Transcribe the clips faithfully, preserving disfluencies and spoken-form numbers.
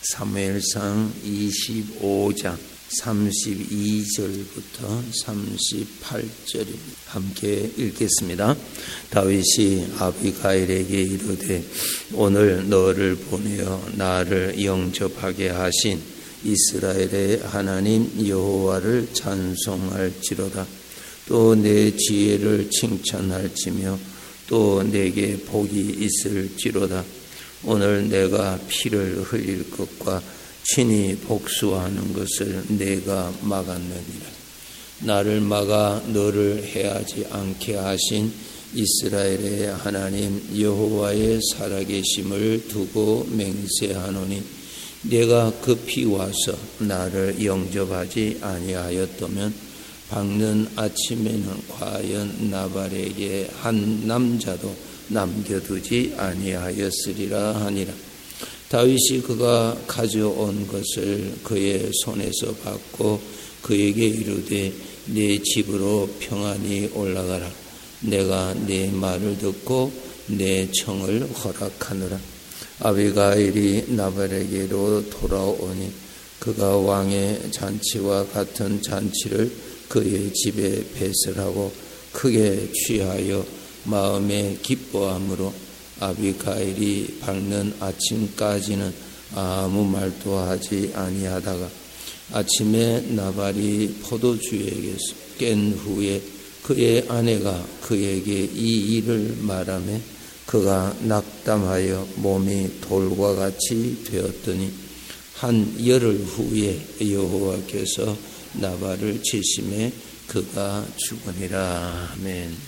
사무엘상 이십오 장 삼십이 절부터 삼십팔 절입니다. 함께 읽겠습니다. 다윗이 아비가일에게 이르되 오늘 너를 보내어 나를 영접하게 하신 이스라엘의 하나님 여호와를 찬송할지로다. 또 내 지혜를 칭찬할지며 또 내게 복이 있을지로다. 오늘 내가 피를 흘릴 것과 친히 복수하는 것을 내가 막았느니라. 나를 막아 너를 해하지 않게 하신 이스라엘의 하나님 여호와의 살아계심을 두고 맹세하노니 내가 급히 와서 나를 영접하지 아니하였다면 밝는 아침에는 과연 나발에게 한 남자도 남겨두지 아니하였으리라 하니라. 다윗이 그가 가져온 것을 그의 손에서 받고 그에게 이르되 네 집으로 평안히 올라가라. 내가 네 말을 듣고 내 청을 허락하노라. 아비가일이 나발에게로 돌아오니 그가 왕의 잔치와 같은 잔치를 그의 집에 배설하고 크게 취하여 마음에 기뻐함으로 아비가일이 밝는 아침까지는 아무 말도 하지 아니하다가 아침에 나발이 포도주에게서 깬 후에 그의 아내가 그에게 이 일을 말하며 그가 낙담하여 몸이 돌과 같이 되었더니 한 열흘 후에 여호와께서 나발을 치심에 그가 죽으니라. 아멘.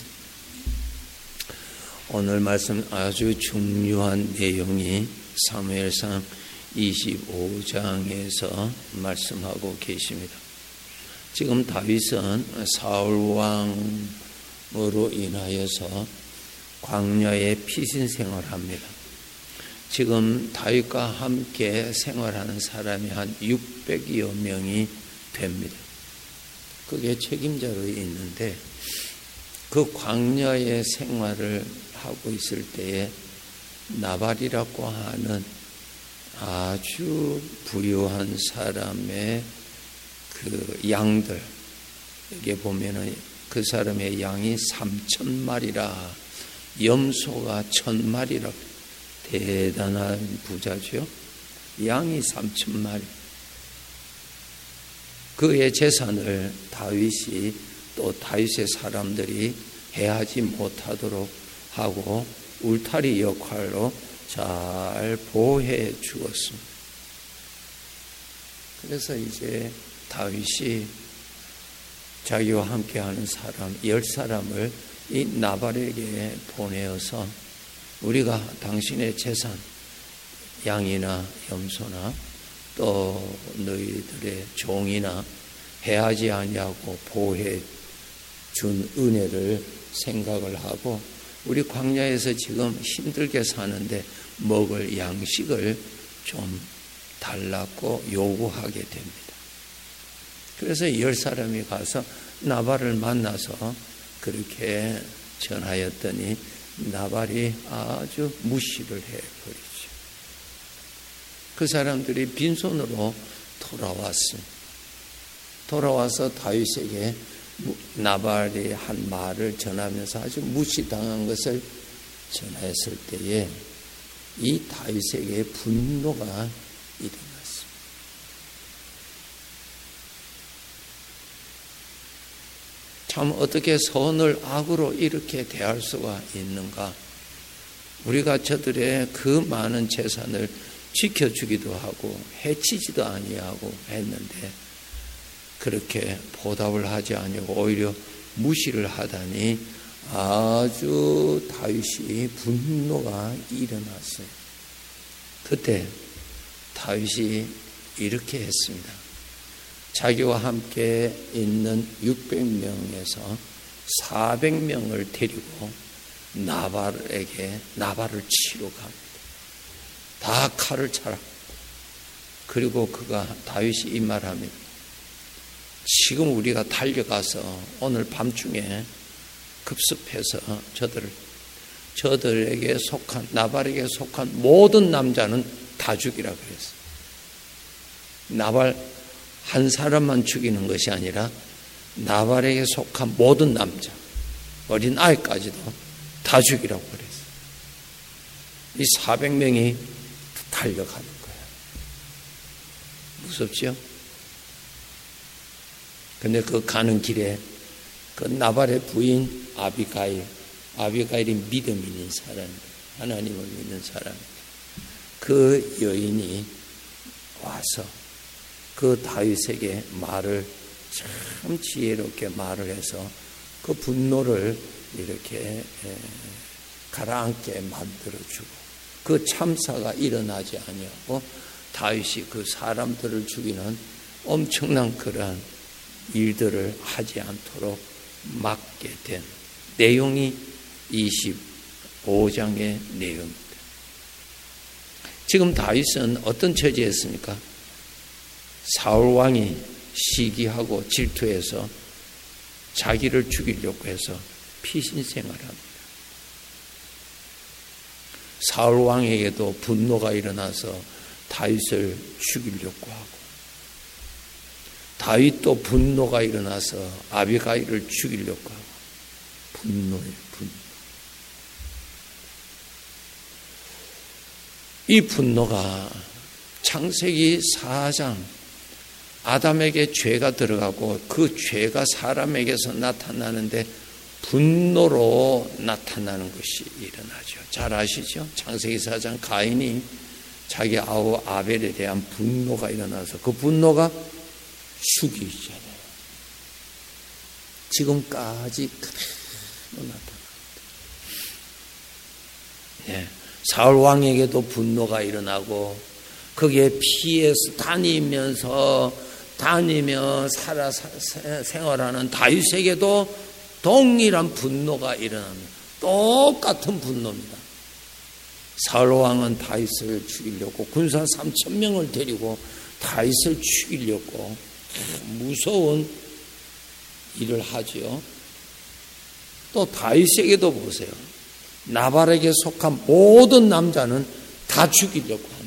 오늘 말씀 아주 중요한 내용이 사무엘상 이십오 장에서 말씀하고 계십니다. 지금 다윗은 사울 왕으로 인하여서 광야에 피신 생활합니다. 지금 다윗과 함께 생활하는 사람이 한 육백여 명이 됩니다. 그게 책임자로 있는데 그 광야의 생활을 하고 있을 때에 나발이라고 하는 아주 부유한 사람의 그 양들, 여기 보면은 그 사람의 양이 삼천 마리라, 염소가 천 마리라, 대단한 부자죠. 양이 삼천 마리. 그의 재산을 다윗이 또 다윗의 사람들이 해하지 못하도록 하고 울타리 역할로 잘 보호해 주었습니다. 그래서 이제 다윗이 자기와 함께하는 사람 열 사람을 이 나발에게 보내어서 우리가 당신의 재산, 양이나 염소나 또 너희들의 종이나 해하지 아니하고 보호해 준 은혜를 생각을 하고 우리 광야에서 지금 힘들게 사는데 먹을 양식을 좀 달라고 요구하게 됩니다. 그래서 열 사람이 가서 나발을 만나서 그렇게 전하였더니 나발이 아주 무시를 해버리죠. 그 사람들이 빈손으로 돌아왔습니다. 돌아와서 다윗에게 나발이 한 말을 전하면서 아주 무시당한 것을 전했을 때에 이 다윗에게 분노가 일어났습니다. 참 어떻게 선을 악으로 이렇게 대할 수가 있는가? 우리가 저들의 그 많은 재산을 지켜주기도 하고 해치지도 아니하고 했는데 그렇게 보답을 하지 아니하고 오히려 무시를 하다니 아주 다윗이 분노가 일어났어요. 그때 다윗이 이렇게 했습니다. 자기와 함께 있는 육백 명에서 사백 명을 데리고 나발에게 나발을 치러 갑니다. 다 칼을 차라. 그리고 그가 다윗이 이 말합니다. 지금 우리가 달려가서 오늘 밤중에 급습해서 저들을 저들에게 속한 나발에게 속한 모든 남자는 다 죽이라 그랬어요. 나발 한 사람만 죽이는 것이 아니라 나발에게 속한 모든 남자, 어린 아이까지도 다 죽이라고 그랬어요. 이 사백 명이 달려가는 거예요. 무섭죠? 근데 그 가는 길에 그 나발의 부인 아비가일, 아비가일이 믿음 있는 사람, 하나님을 믿는 사람, 그 여인이 와서 그 다윗에게 말을 참 지혜롭게 말을 해서 그 분노를 이렇게 가라앉게 만들어주고 그 참사가 일어나지 아니하고 다윗이 그 사람들을 죽이는 엄청난 그러한 일들을 하지 않도록 막게 된 내용이 이십오 장의 내용입니다. 지금 다윗은 어떤 처지였습니까? 사울 왕이 시기하고 질투해서 자기를 죽이려고 해서 피신생활을 합니다. 사울 왕에게도 분노가 일어나서 다윗을 죽이려고 하고, 다윗도 분노가 일어나서 아비가일을 죽이려고 하고, 분노예요, 분노. 이 분노가 창세기 사 장 아담에게 죄가 들어가고 그 죄가 사람에게서 나타나는데 분노로 나타나는 것이 일어나죠. 잘 아시죠? 창세기 사 장 가인이 자기 아우 아벨에 대한 분노가 일어나서 그 분노가 죽이잖아요. 지금까지 그대로 나타납니다. 네. 사울 왕에게도 분노가 일어나고 거기에 피해서 다니면서 다니며 살아 생활하는 다윗에게도 동일한 분노가 일어납니다. 똑같은 분노입니다. 사울 왕은 다윗을 죽이려고 군사 삼천 명을 데리고 다윗을 죽이려고 무서운 일을 하죠. 또 다윗에게도 보세요. 나발에게 속한 모든 남자는 다 죽이려고 합니다.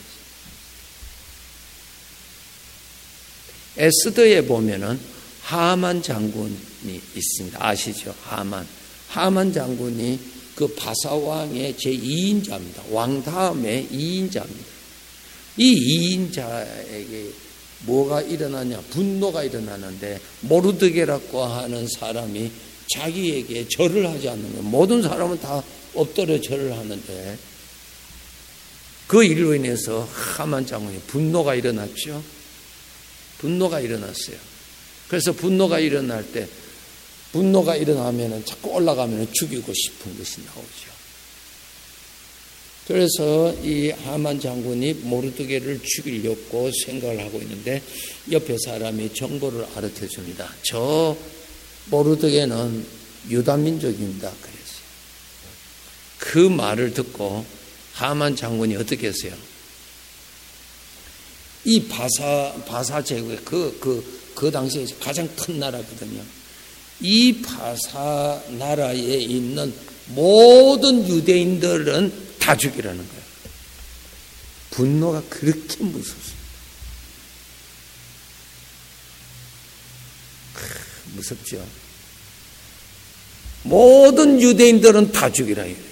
에스더에 보면은 하만 장군이 있습니다. 아시죠? 하만. 하만 장군이 그 바사왕의 제이 인자입니다. 왕 다음에 이 인자입니다. 이 이 인자에게 뭐가 일어나냐? 분노가 일어나는데 모르드게라고 하는 사람이 자기에게 절을 하지 않는 거예요. 모든 사람은 다 엎드려 절을 하는데 그 일로 인해서 하만 장군이 분노가 일어났죠. 분노가 일어났어요. 그래서 분노가 일어날 때 분노가 일어나면 자꾸 올라가면 죽이고 싶은 것이 나오죠. 그래서 이 하만 장군이 모르드게를 죽이려고 생각을 하고 있는데 옆에 사람이 정보를 알아채 줍니다. 저 모르드게는 유다 민족입니다. 그랬어요. 그 말을 듣고 하만 장군이 어떻게 했어요? 이 바사, 바사 제국의 그, 그, 그 당시에 가장 큰 나라거든요. 이 바사 나라에 있는 모든 유대인들은 다 죽이라는 거예요. 분노가 그렇게 무섭습니다. 무섭죠? 모든 유대인들은 다 죽이라 이거죠.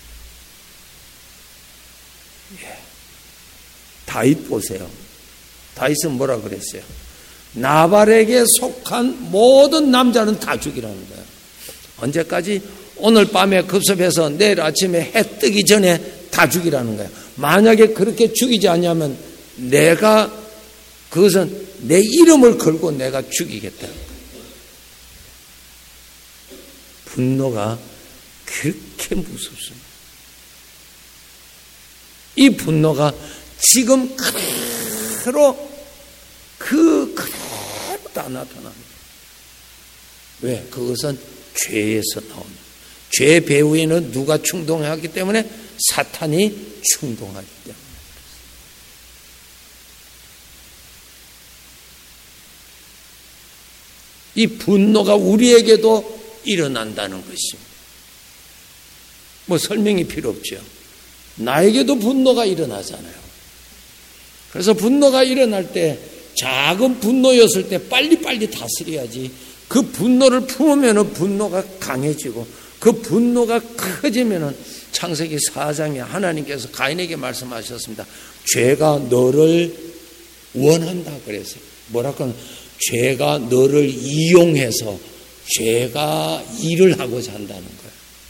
예. 다윗 보세요. 다윗은 뭐라 그랬어요? 나발에게 속한 모든 남자는 다 죽이라는 거예요. 언제까지? 오늘 밤에 급습해서 내일 아침에 해 뜨기 전에 다 죽이라는 거예요. 만약에 그렇게 죽이지 않냐면 내가 그것은 내 이름을 걸고 내가 죽이겠다. 분노가 그렇게 무섭습니다. 이 분노가 지금 그대로 그 그대로 다 나타납니다. 왜? 그것은 죄에서 나옵니다. 죄 배후에는 누가 충동하기 때문에? 사탄이 충동하기 때문에. 이 분노가 우리에게도 일어난다는 것입니다. 뭐 설명이 필요 없죠. 나에게도 분노가 일어나잖아요. 그래서 분노가 일어날 때 작은 분노였을 때 빨리빨리 다스려야지. 그 분노를 품으면 분노가 강해지고 그 분노가 커지면 창세기 사 장에 하나님께서 가인에게 말씀하셨습니다. 죄가 너를 원한다 그랬어요. 뭐라고? 죄가 너를 이용해서 죄가 일을 하고자 한다는 거예요.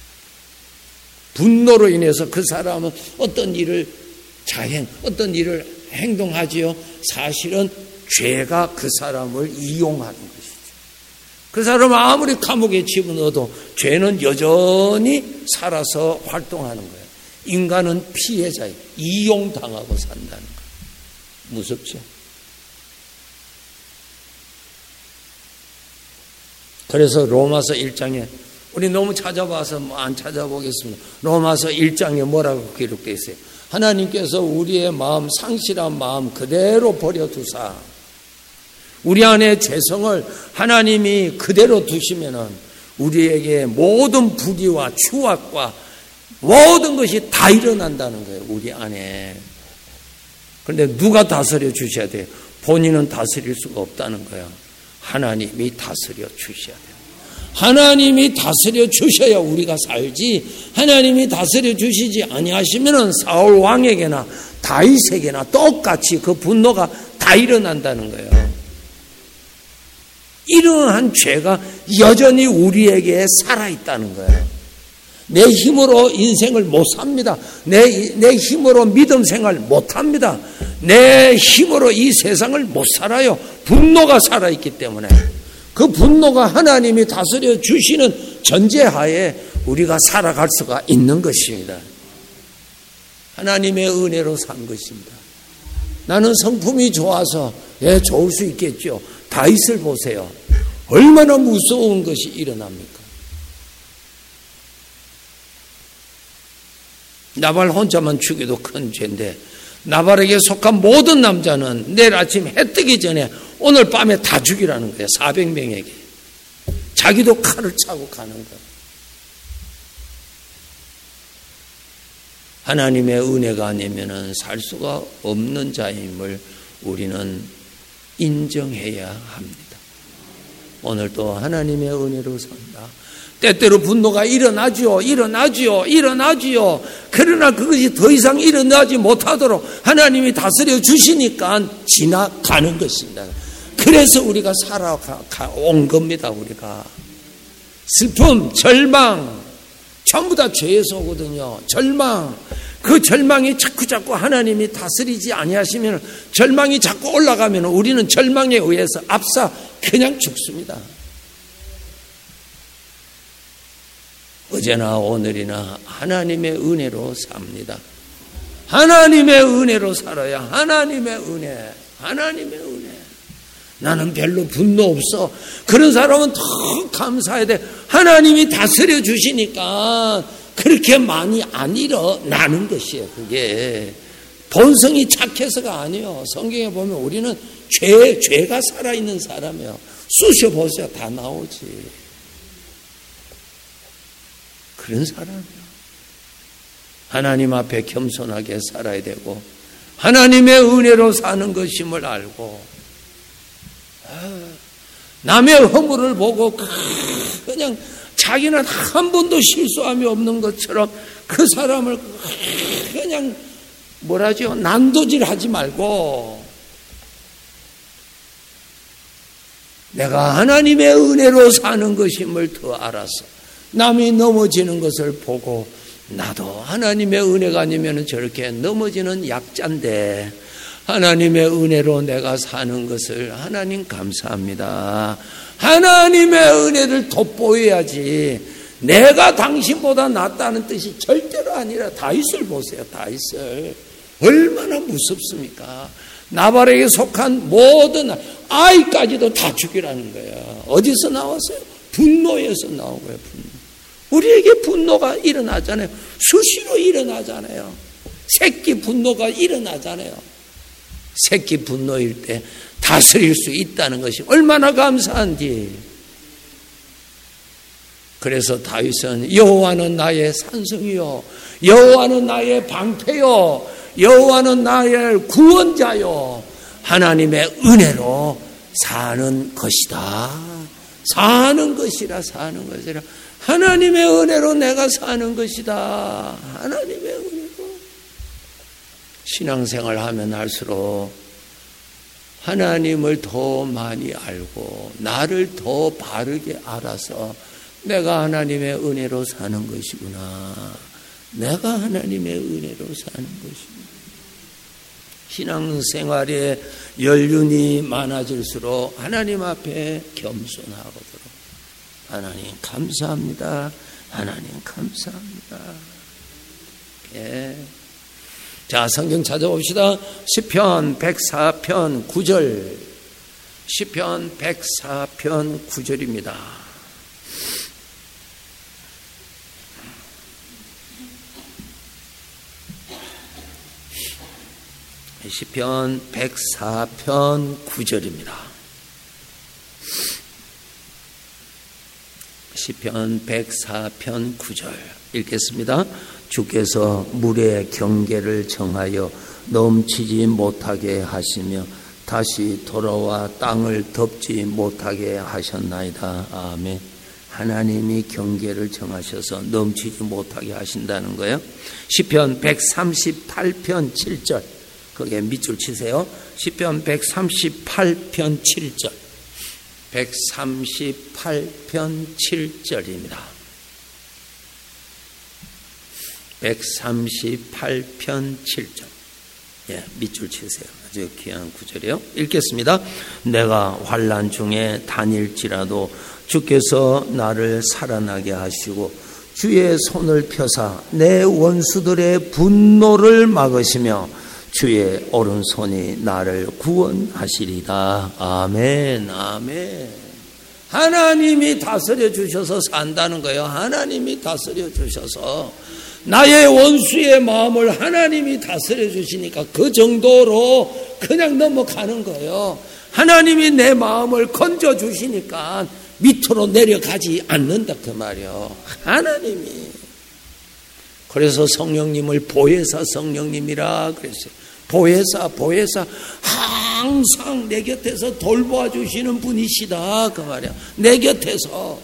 분노로 인해서 그 사람은 어떤 일을 자행, 어떤 일을 행동하지요. 사실은 죄가 그 사람을 이용하는 것이죠. 그 사람은 아무리 감옥에 집어넣어도 죄는 여전히 살아서 활동하는 거예요. 인간은 피해자예요. 이용당하고 산다는 거예요. 무섭죠? 그래서 로마서 일 장에 우리 너무 찾아봐서 뭐 안 찾아보겠습니다. 로마서 일 장에 뭐라고 기록되어 있어요? 하나님께서 우리의 마음, 상실한 마음 그대로 버려두사 우리 안에 죄성을 하나님이 그대로 두시면은 우리에게 모든 불의와 추악과 모든 것이 다 일어난다는 거예요. 우리 안에. 그런데 누가 다스려 주셔야 돼요? 본인은 다스릴 수가 없다는 거예요. 하나님이 다스려 주셔야 돼요. 하나님이 다스려 주셔야 우리가 살지, 하나님이 다스려 주시지 아니하시면은 사울 왕에게나 다윗에게나 똑같이 그 분노가 다 일어난다는 거예요. 이러한 죄가 여전히 우리에게 살아있다는 거예요. 내 힘으로 인생을 못 삽니다. 내, 내 힘으로 믿음 생활 못 합니다. 내 힘으로 이 세상을 못 살아요. 분노가 살아있기 때문에. 그 분노가 하나님이 다스려 주시는 전제하에 우리가 살아갈 수가 있는 것입니다. 하나님의 은혜로 산 것입니다. 나는 성품이 좋아서 예, 좋을 수 있겠죠. 다윗을 보세요. 얼마나 무서운 것이 일어납니까? 나발 혼자만 죽여도 큰 죄인데 나발에게 속한 모든 남자는 내일 아침 해 뜨기 전에 오늘 밤에 다 죽이라는 거예요. 사백 명에게. 자기도 칼을 차고 가는 거예요. 하나님의 은혜가 아니면 살 수가 없는 자임을 우리는 인정해야 합니다. 오늘도 하나님의 은혜로 산다. 때때로 분노가 일어나지요. 일어나지요. 일어나지요. 그러나 그것이 더 이상 일어나지 못하도록 하나님이 다스려 주시니까 지나가는 것입니다. 그래서 우리가 살아온 겁니다. 우리가. 슬픔, 절망 전부 다 죄에서 오거든요. 절망. 그 절망이 자꾸 자꾸 하나님이 다스리지 아니하시면 절망이 자꾸 올라가면 우리는 절망에 의해서 압사 그냥 죽습니다. 어제나 오늘이나 하나님의 은혜로 삽니다. 하나님의 은혜로 살아야 하나님의 은혜, 하나님의 은혜. 나는 별로 분노 없어. 그런 사람은 더 감사해야 돼. 하나님이 다스려 주시니까 그렇게 많이 안 일어나는 것이에요. 그게 본성이 착해서가 아니에요. 성경에 보면 우리는 죄, 죄가 살아있는 사람이에요. 쑤셔보세요. 다 나오지. 그런 사람이에요. 하나님 앞에 겸손하게 살아야 되고 하나님의 은혜로 사는 것임을 알고 남의 허물을 보고 그냥 자기는 한 번도 실수함이 없는 것처럼 그 사람을 그냥 뭐라죠? 난도질하지 말고 내가 하나님의 은혜로 사는 것임을 더 알아서 남이 넘어지는 것을 보고 나도 하나님의 은혜가 아니면 저렇게 넘어지는 약자인데 하나님의 은혜로 내가 사는 것을 하나님 감사합니다. 하나님의 은혜를 돋보여야지 내가 당신보다 낫다는 뜻이 절대로 아니라 다윗을 보세요. 다윗을 얼마나 무섭습니까? 나발에게 속한 모든 아이까지도 다 죽이라는 거예요. 어디서 나왔어요? 분노에서 나온 거예요. 분노. 우리에게 분노가 일어나잖아요. 수시로 일어나잖아요. 새끼 분노가 일어나잖아요. 새끼 분노일 때 다스릴 수 있다는 것이 얼마나 감사한지. 그래서 다윗은 여호와는 나의 산성이요 여호와는 나의 방패요 여호와는 나의 구원자요 하나님의 은혜로 사는 것이다. 사는 것이라 사는 것이라. 하나님의 은혜로 내가 사는 것이다. 하나님의 은혜로. 신앙생활 하면 할수록 하나님을 더 많이 알고 나를 더 바르게 알아서 내가 하나님의 은혜로 사는 것이구나. 내가 하나님의 은혜로 사는 것이구나. 신앙생활에 연륜이 많아질수록 하나님 앞에 겸손하도록 하나님 감사합니다. 하나님 감사합니다. 예. 자, 성경 찾아봅시다. 시편 백사 편 구 절. 시편 백사 편 구 절입니다. 시편 백사 편 구 절입니다. 시편 백사 편 구 절 읽겠습니다. 주께서 물의 경계를 정하여 넘치지 못하게 하시며 다시 돌아와 땅을 덮지 못하게 하셨나이다. 아멘. 하나님이 경계를 정하셔서 넘치지 못하게 하신다는 거예요. 시편 백삼십팔 편 칠 절. 거기에 밑줄 치세요. 시편 백삼십팔 편 칠 절. 백삼십팔 편 칠 절입니다. 백삼십팔 편 칠 절. 예, 밑줄 치세요. 아주 귀한 구절이에요. 읽겠습니다. 내가 환난 중에 다닐지라도 주께서 나를 살아나게 하시고 주의 손을 펴사 내 원수들의 분노를 막으시며 주의 오른손이 나를 구원하시리다. 아멘, 아멘. 하나님이 다스려 주셔서 산다는 거예요. 하나님이 다스려 주셔서 나의 원수의 마음을 하나님이 다스려 주시니까 그 정도로 그냥 넘어가는 거예요. 하나님이 내 마음을 건져 주시니까 밑으로 내려가지 않는다 그 말이에요. 하나님이. 그래서 성령님을 보혜사 성령님이라 그랬어요. 보혜사 보혜사 항상 내 곁에서 돌보아 주시는 분이시다 그 말이야. 내 곁에서.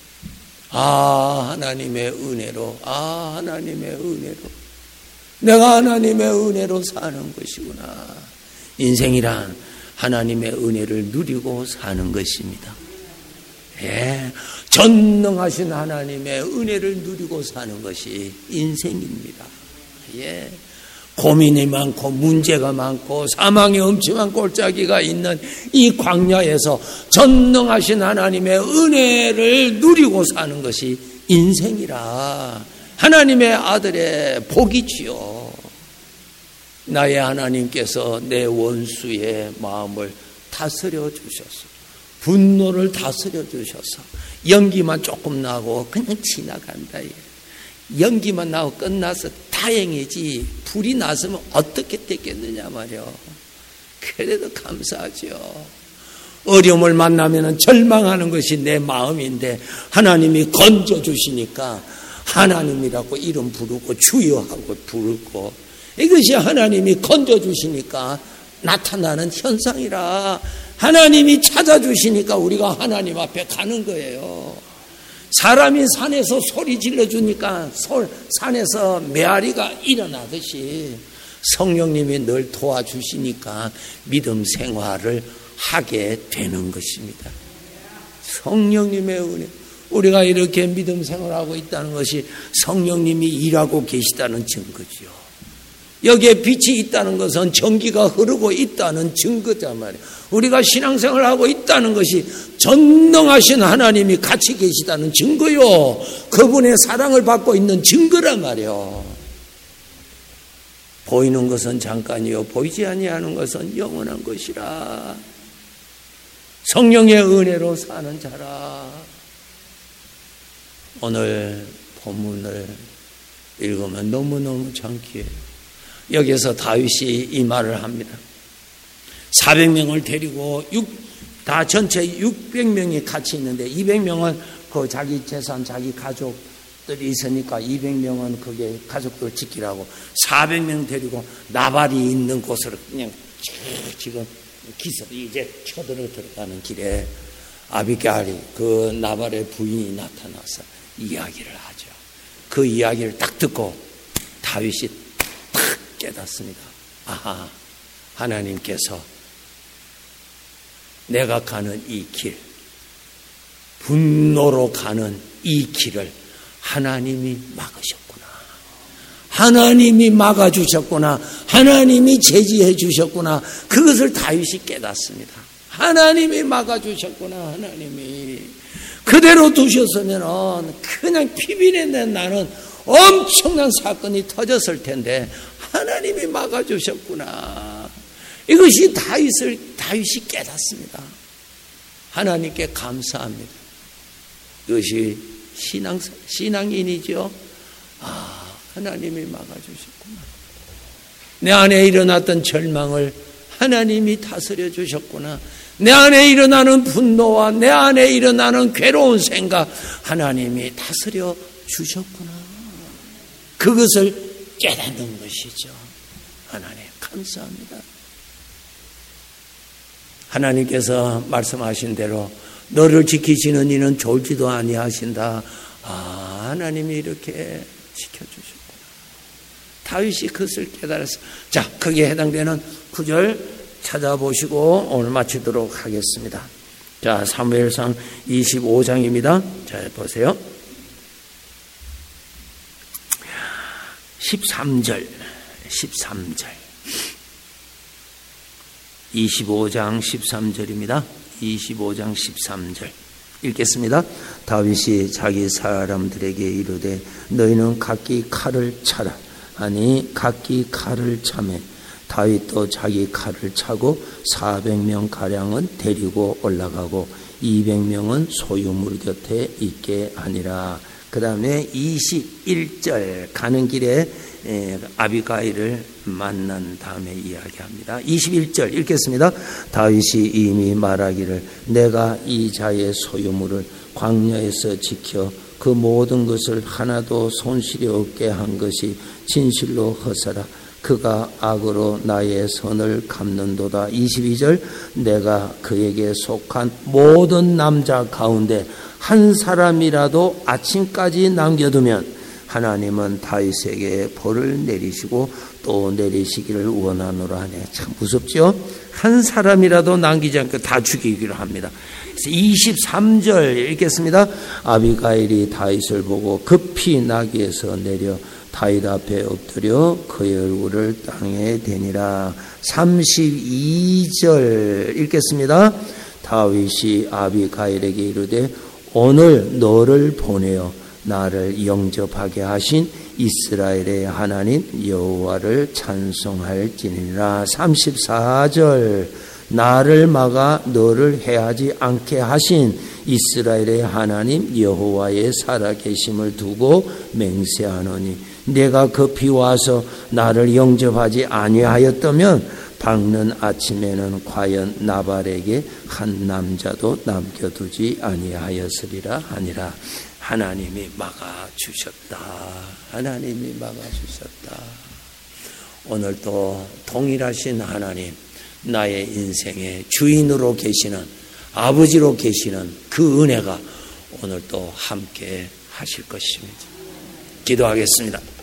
아, 하나님의 은혜로, 아, 하나님의 은혜로 내가 하나님의 은혜로 사는 것이구나. 인생이란 하나님의 은혜를 누리고 사는 것입니다. 예, 전능하신 하나님의 은혜를 누리고 사는 것이 인생입니다. 예. 고민이 많고 문제가 많고 사망의 엄청난 골짜기가 있는 이 광야에서 전능하신 하나님의 은혜를 누리고 사는 것이 인생이라 하나님의 아들의 복이지요. 나의 하나님께서 내 원수의 마음을 다스려 주셔서 분노를 다스려 주셔서 연기만 조금 나고 그냥 지나간다. 연기만 나고 끝나서 다행이지 불이 났으면 어떻게 됐겠느냐 말이요. 그래도 감사하죠. 어려움을 만나면 절망하는 것이 내 마음인데 하나님이 건져주시니까 하나님이라고 이름 부르고 주여하고 부르고 이것이 하나님이 건져주시니까 나타나는 현상이라 하나님이 찾아주시니까 우리가 하나님 앞에 가는 거예요. 사람이 산에서 소리 질러주니까 산에서 메아리가 일어나듯이 성령님이 늘 도와주시니까 믿음 생활을 하게 되는 것입니다. 성령님의 은혜. 우리가 이렇게 믿음 생활하고 있다는 것이 성령님이 일하고 계시다는 증거지요. 여기에 빛이 있다는 것은 전기가 흐르고 있다는 증거단 말이에요. 우리가 신앙생활을 하고 있다는 것이 전능하신 하나님이 같이 계시다는 증거요. 그분의 사랑을 받고 있는 증거란 말이에요. 보이는 것은 잠깐이요 보이지 아니하는 것은 영원한 것이라. 성령의 은혜로 사는 자라. 오늘 본문을 읽으면 너무너무 장기해요. 여기에서 다윗이 이 말을 합니다. 사백 명을 데리고 육, 다 전체 육백 명이 같이 있는데 이백 명은 그 자기 재산, 자기 가족들이 있으니까 이백 명은 그게 가족들 지키라고 사백 명 데리고 나발이 있는 곳으로 그냥 지금 기서 이제 쳐들어 들어가는 길에 아비가일이 그 나발의 부인이 나타나서 이야기를 하죠. 그 이야기를 딱 듣고 다윗이 딱 깨닫습니다. 아하, 하나님께서 내가 가는 이 길, 분노로 가는 이 길을 하나님이 막으셨구나. 하나님이 막아주셨구나. 하나님이 제지해 주셨구나. 그것을 다윗이 깨닫습니다. 하나님이 막아주셨구나. 하나님이 그대로 두셨으면 그냥 피비린내 나는 엄청난 사건이 터졌을 텐데 하나님이 막아주셨구나. 이것이 다윗을 다윗이 깨닫습니다. 하나님께 감사합니다. 이것이 신앙 신앙인이죠. 아, 하나님이 막아주셨구나. 내 안에 일어났던 절망을 하나님이 다스려 주셨구나. 내 안에 일어나는 분노와 내 안에 일어나는 괴로운 생각 하나님이 다스려 주셨구나. 그것을 깨닫는 것이죠. 하나님 감사합니다. 하나님께서 말씀하신 대로 너를 지키시는 이는 졸지도 아니하신다. 아, 하나님이 이렇게 지켜주셨구나. 다윗이 그것을 깨달았어. 자, 거기에 해당되는 구절 찾아보시고 오늘 마치도록 하겠습니다. 자, 사무엘상 이십오 장입니다. 자, 보세요. 십삼 절, 십삼 절. 이십오 장 십삼 절입니다. 이십오 장 십삼 절. 읽겠습니다. 다윗이 자기 사람들에게 이르되 너희는 각기 칼을 차라. 아니 각기 칼을 차매 다윗도 자기 칼을 차고 사백 명 가량은 데리고 올라가고 이백 명은 소유물 곁에 있게 하니라. 그 다음에 이십일 절 가는 길에 아비가일을 만난 다음에 이야기합니다. 이십일 절 읽겠습니다. 다윗이 이미 말하기를 내가 이 자의 소유물을 광야에서 지켜 그 모든 것을 하나도 손실이 없게 한 것이 진실로 허사라. 그가 악으로 나의 선을 갚는도다. 이십이 절 내가 그에게 속한 모든 남자 가운데 한 사람이라도 아침까지 남겨두면 하나님은 다윗에게 벌을 내리시고 또 내리시기를 원하노라 하네. 참 무섭죠? 한 사람이라도 남기지 않고 다 죽이기로 합니다. 이십삼 절 읽겠습니다. 아비가일이 다윗을 보고 급히 나귀에서 내려 다윗 앞에 엎드려 그의 얼굴을 땅에 대니라. 삼십이 절 읽겠습니다. 다윗이 아비가일에게 이르되 오늘 너를 보내어 나를 영접하게 하신 이스라엘의 하나님 여호와를 찬송할지니라. 삼십사 절 나를 막아 너를 해하지 않게 하신 이스라엘의 하나님 여호와의 살아계심을 두고 맹세하노니 내가 급히 와서 나를 영접하지 아니하였다면 밝는 아침에는 과연 나발에게 한 남자도 남겨두지 아니하였으리라 하니라. 하나님이 막아주셨다. 하나님이 막아주셨다. 오늘도 동일하신 하나님, 나의 인생의 주인으로 계시는, 아버지로 계시는 그 은혜가 오늘도 함께 하실 것입니다. 기도하겠습니다.